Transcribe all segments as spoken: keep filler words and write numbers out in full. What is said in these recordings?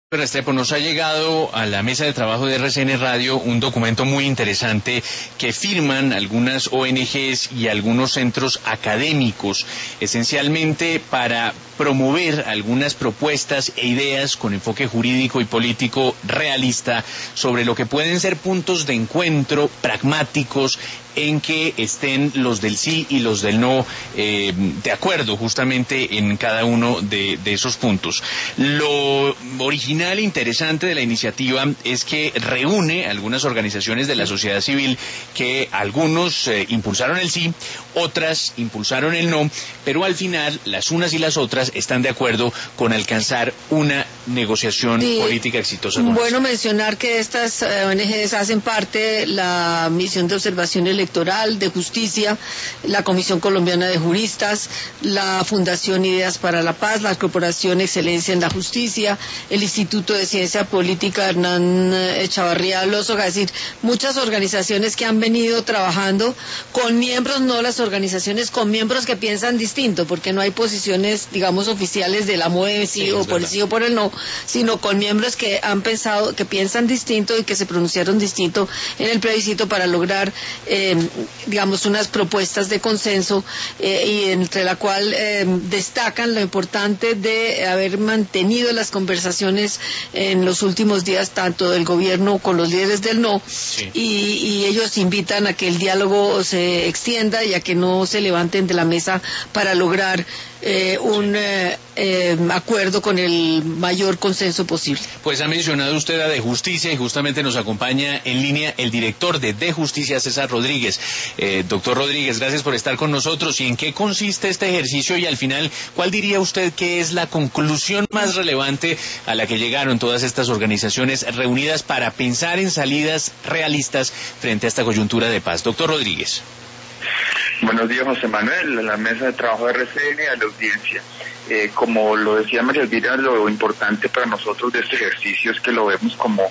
Restrepo, nos ha llegado a la mesa de trabajo de R C N Radio un documento muy interesante que firman algunas O N Ges y algunos centros académicos, esencialmente para promover algunas propuestas e ideas con enfoque jurídico y político realista sobre lo que pueden ser puntos de encuentro pragmáticos en que estén los del sí y los del no eh, de acuerdo justamente en cada uno de, de esos puntos. Lo original e interesante de la iniciativa es que reúne algunas organizaciones de la sociedad civil que algunos eh, impulsaron el sí, otras impulsaron el no, pero al final las unas y las otras están de acuerdo con alcanzar una negociación sí, política exitosa. Con bueno eso. Mencionar que estas eh, O N Ges hacen parte de la misión de observación electoral, de justicia, la Comisión Colombiana de Juristas, la Fundación Ideas para la Paz, la Corporación Excelencia en la Justicia, el Instituto de Ciencia Política Hernán Echavarría Lozoga, es decir, muchas organizaciones que han venido trabajando con miembros, no las organizaciones, con miembros que piensan distinto, porque no hay posiciones, digamos, oficiales de la M O E, sí, sí o por el sí o por el no, sino con miembros que han pensado, que piensan distinto y que se pronunciaron distinto en el plebiscito para lograr, eh, digamos, unas propuestas de consenso, eh, y entre la cual eh, destacan lo importante de haber mantenido las conversaciones en los últimos días, tanto del gobierno con los líderes del no, sí. y, y ellos invitan a que el diálogo se extienda y a que no se levanten de la mesa para lograr Eh, un eh, eh, acuerdo con el mayor consenso posible. Pues ha mencionado usted a De Justicia y justamente nos acompaña en línea el director de De Justicia, César Rodríguez. Eh, doctor Rodríguez, gracias por estar con nosotros. ¿Y en qué consiste este ejercicio? Y al final, ¿cuál diría usted que es la conclusión más relevante a la que llegaron todas estas organizaciones reunidas para pensar en salidas realistas frente a esta coyuntura de paz? Doctor Rodríguez. Buenos días, José Manuel, a la mesa de trabajo de R C N y a la audiencia. Eh, como lo decía María Elvira, lo importante para nosotros de este ejercicio es que lo vemos como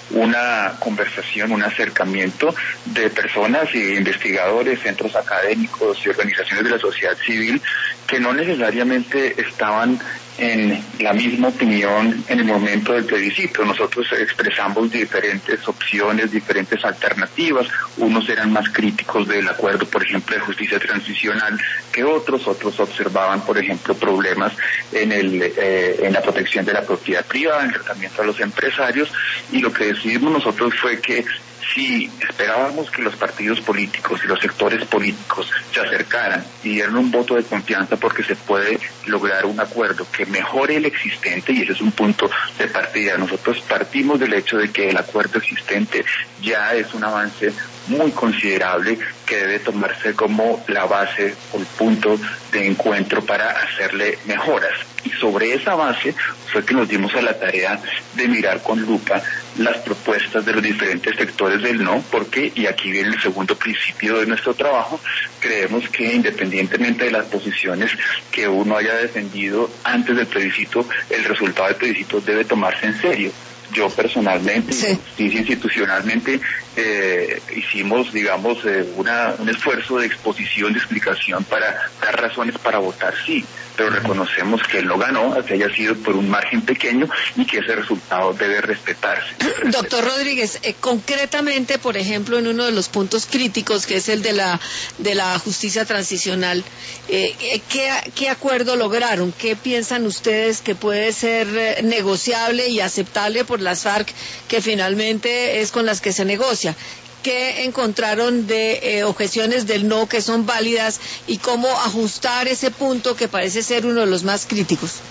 una conversación, un acercamiento de personas y investigadores, centros académicos y organizaciones de la sociedad civil que no necesariamente estaban en la misma opinión en el momento del plebiscito. Nosotros expresamos diferentes opciones, diferentes alternativas. Unos eran más críticos del acuerdo, por ejemplo, de justicia transicional que otros. Otros observaban, por ejemplo, problemas en el eh, en la protección de la propiedad privada, en el tratamiento a los empresarios. Y lo que decidimos nosotros fue que si esperábamos que los partidos políticos y los sectores políticos se acercaran y dieran un voto de confianza porque se puede lograr un acuerdo que mejore el existente, y ese es un punto de partida. Nosotros partimos del hecho de que el acuerdo existente ya es un avance muy considerable que debe tomarse como la base o el punto de encuentro para hacerle mejoras. Y sobre esa base fue que nos dimos a la tarea de mirar con lupa las propuestas de los diferentes sectores del no, porque, y aquí viene el segundo principio de nuestro trabajo, creemos que independientemente de las posiciones que uno haya defendido antes del plebiscito, el resultado del plebiscito debe tomarse en serio. Yo personalmente, sí. y institucionalmente, eh, hicimos, digamos, eh, una, un esfuerzo de exposición, de explicación para dar razones para votar sí, pero reconocemos que él no ganó, que haya sido por un margen pequeño y que ese resultado debe respetarse. Doctor Rodríguez, eh, concretamente, por ejemplo, en uno de los puntos críticos, que es el de la de la justicia transicional, eh, ¿qué, qué acuerdo lograron? ¿Qué piensan ustedes que puede ser eh, negociable y aceptable por las FARC, que finalmente es con las que se negocia? ¿Qué encontraron de eh, objeciones del no que son válidas y cómo ajustar ese punto que parece ser uno de los más críticos?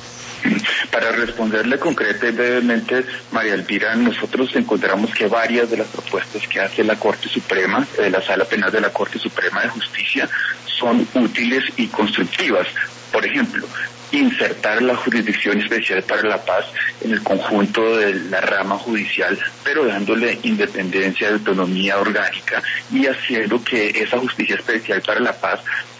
Para responderle concreta y brevemente, María Elvira, nosotros encontramos que varias de las propuestas que hace la Corte Suprema, eh, la Sala Penal de la Corte Suprema de Justicia, son útiles y constructivas. Por ejemplo, insertar la Jurisdicción Especial para la Paz en el conjunto de la rama judicial, pero dándole independencia, autonomía orgánica y haciendo que esa Justicia Especial para la Paz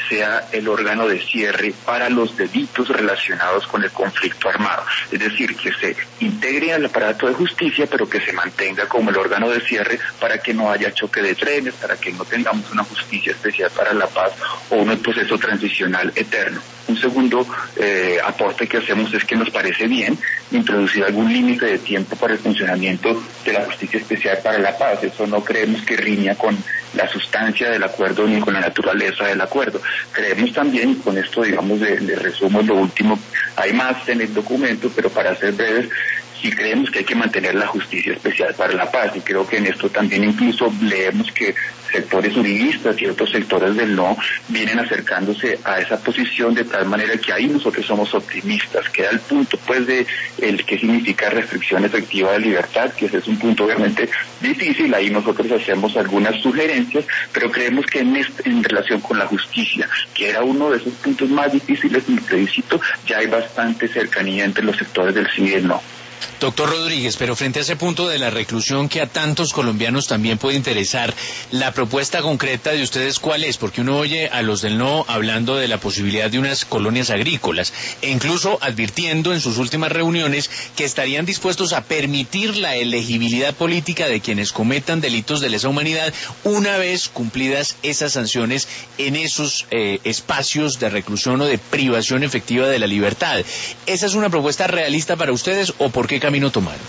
sea el órgano de cierre para los delitos relacionados con el conflicto armado. Es decir, que se integre al aparato de justicia, pero que se mantenga como el órgano de cierre para que no haya choque de trenes, para que no tengamos una justicia especial para la paz o un proceso transicional eterno. Un segundo eh, aporte que hacemos es que nos parece bien introducir algún límite de tiempo para el funcionamiento de la justicia especial para la paz. Eso no creemos que riña con la sustancia del acuerdo ni con la naturaleza del acuerdo. Creemos también, y con esto digamos de, de resumo lo último, hay más en el documento, pero para ser breves, sí creemos que hay que mantener la justicia especial para la paz, y creo que en esto también incluso leemos que sectores uribistas y otros sectores del no vienen acercándose a esa posición, de tal manera que ahí nosotros somos optimistas. Queda el punto pues de el que significa restricción efectiva de libertad, que ese es un punto obviamente difícil. Ahí nosotros hacemos algunas sugerencias, pero creemos que en, este, en relación con la justicia, que era uno de esos puntos más difíciles en el plebiscito, ya hay bastante cercanía entre los sectores del sí y el no. Doctor Rodríguez, pero frente a ese punto de la reclusión que a tantos colombianos también puede interesar, la propuesta concreta de ustedes, ¿cuál es? Porque uno oye a los del no hablando de la posibilidad de unas colonias agrícolas e incluso advirtiendo en sus últimas reuniones que estarían dispuestos a permitir la elegibilidad política de quienes cometan delitos de lesa humanidad una vez cumplidas esas sanciones en esos eh, espacios de reclusión o de privación efectiva de la libertad. ¿Esa es una propuesta realista para ustedes o por qué camino tomaron?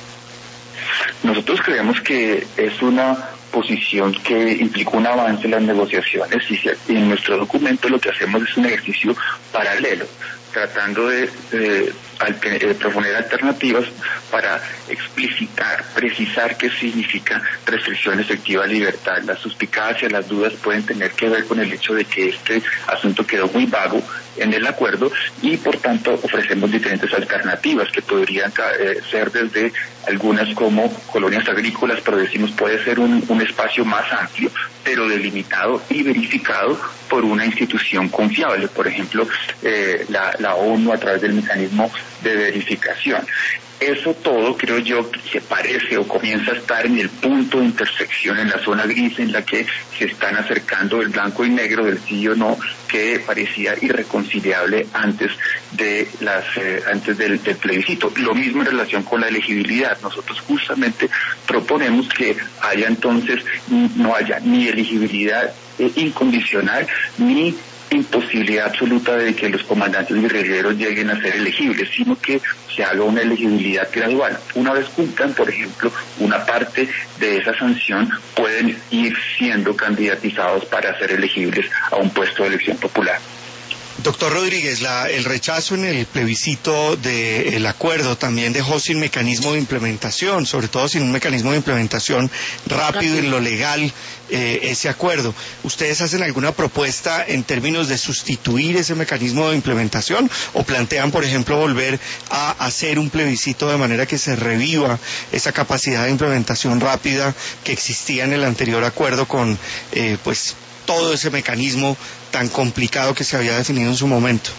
Nosotros creemos que es una posición que implica un avance en las negociaciones, y en nuestro documento lo que hacemos es un ejercicio paralelo, tratando de, de, de proponer alternativas para explicitar, precisar qué significa restricción efectiva de libertad. Las suspicacias, las dudas pueden tener que ver con el hecho de que este asunto quedó muy vago en el acuerdo, y por tanto ofrecemos diferentes alternativas que podrían eh, ser desde algunas como colonias agrícolas, pero decimos puede ser un, un espacio más amplio, pero delimitado y verificado por una institución confiable, por ejemplo eh, la, la ONU a través del mecanismo de verificación. Eso todo, creo yo, se parece o comienza a estar en el punto de intersección, en la zona gris en la que se están acercando el blanco y negro del sí o no, que parecía irreconciliable antes de las eh, antes del, del plebiscito. Lo mismo en relación con la elegibilidad. Nosotros justamente proponemos que haya entonces, no haya ni elegibilidad eh, incondicional, ni imposibilidad absoluta de que los comandantes guerrilleros lleguen a ser elegibles, sino que se haga una elegibilidad gradual. Una vez cumplan, por ejemplo, una parte de esa sanción, pueden ir siendo candidatizados para ser elegibles a un puesto de elección popular. Doctor Rodríguez, la, el rechazo en el plebiscito del acuerdo también dejó sin mecanismo de implementación, sobre todo sin un mecanismo de implementación rápido en lo legal eh, ese acuerdo. ¿Ustedes hacen alguna propuesta en términos de sustituir ese mecanismo de implementación o plantean, por ejemplo, volver a hacer un plebiscito de manera que se reviva esa capacidad de implementación rápida que existía en el anterior acuerdo con, eh, pues, todo ese mecanismo tan complicado que se había definido en su momento?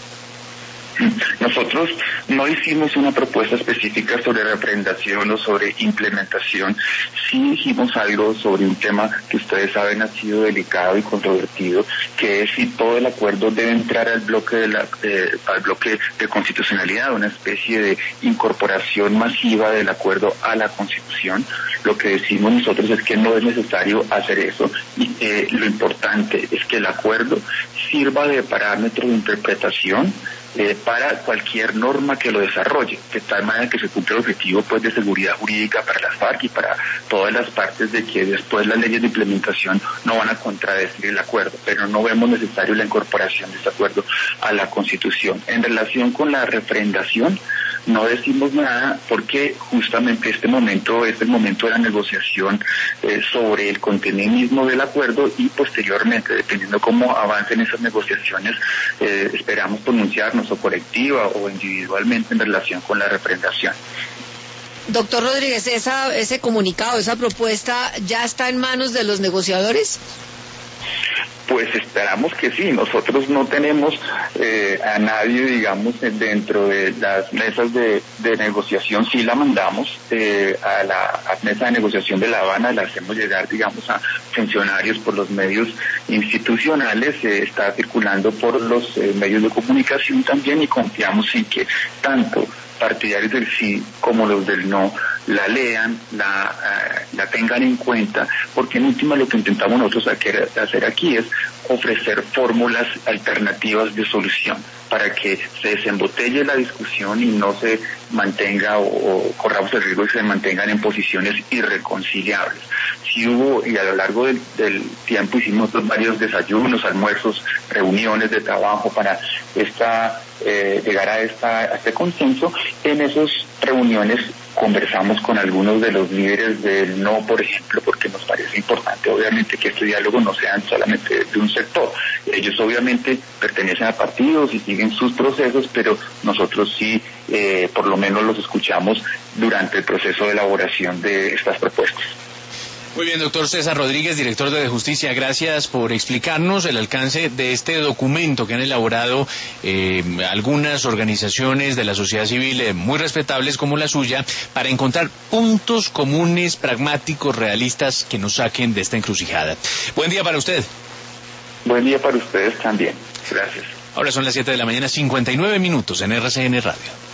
Nosotros no hicimos una propuesta específica sobre refrendación o sobre implementación. Sí dijimos algo sobre un tema que ustedes saben ha sido delicado y controvertido, que es si todo el acuerdo debe entrar al bloque de la, eh, al bloque de constitucionalidad, una especie de incorporación masiva del acuerdo a la Constitución. Lo que decimos nosotros es que no es necesario hacer eso, y eh, lo importante es que el acuerdo sirva de parámetro de interpretación Eh, para cualquier norma que lo desarrolle, de tal manera que se cumpla el objetivo pues de seguridad jurídica para las FARC y para todas las partes, de que después las leyes de implementación no van a contradecir el acuerdo, pero no vemos necesario la incorporación de este acuerdo a la Constitución. En relación con la refrendación, no decimos nada porque justamente este momento es el momento de la negociación eh, sobre el contenido mismo del acuerdo, y posteriormente, dependiendo cómo avancen esas negociaciones, eh, esperamos pronunciarnos o colectiva o individualmente en relación con la refrendación. Doctor Rodríguez, esa, ese comunicado, esa propuesta, ¿ya está en manos de los negociadores? Pues esperamos que sí. Nosotros no tenemos eh, a nadie, digamos, dentro de las mesas de, de negociación. Sí la mandamos eh, a la a mesa de negociación de La Habana, la hacemos llegar, digamos, a funcionarios por los medios institucionales, eh, está circulando por los eh, medios de comunicación también, y confiamos en que tanto partidarios del sí como los del no la lean, la, uh, la tengan en cuenta, porque en última lo que intentamos nosotros hacer aquí es ofrecer fórmulas alternativas de solución para que se desembotelle la discusión y no se mantenga o, o corramos el riesgo de que se mantengan en posiciones irreconciliables. Sí hubo, y a lo largo del, del tiempo hicimos varios desayunos, almuerzos, reuniones de trabajo para esta eh, llegar a, esta, a este consenso. En esas reuniones conversamos con algunos de los líderes del no, por ejemplo, porque nos parece importante, obviamente, que este diálogo no sea solamente de un sector. Ellos obviamente pertenecen a partidos y siguen sus procesos, pero nosotros sí, eh, por lo menos los escuchamos durante el proceso de elaboración de estas propuestas. Muy bien, doctor César Rodríguez, director de Justicia, gracias por explicarnos el alcance de este documento que han elaborado eh, algunas organizaciones de la sociedad civil eh, muy respetables como la suya, para encontrar puntos comunes, pragmáticos, realistas, que nos saquen de esta encrucijada. Buen día para usted. Buen día para ustedes también. Gracias. Ahora son las siete de la mañana, cincuenta y nueve minutos en R C N Radio.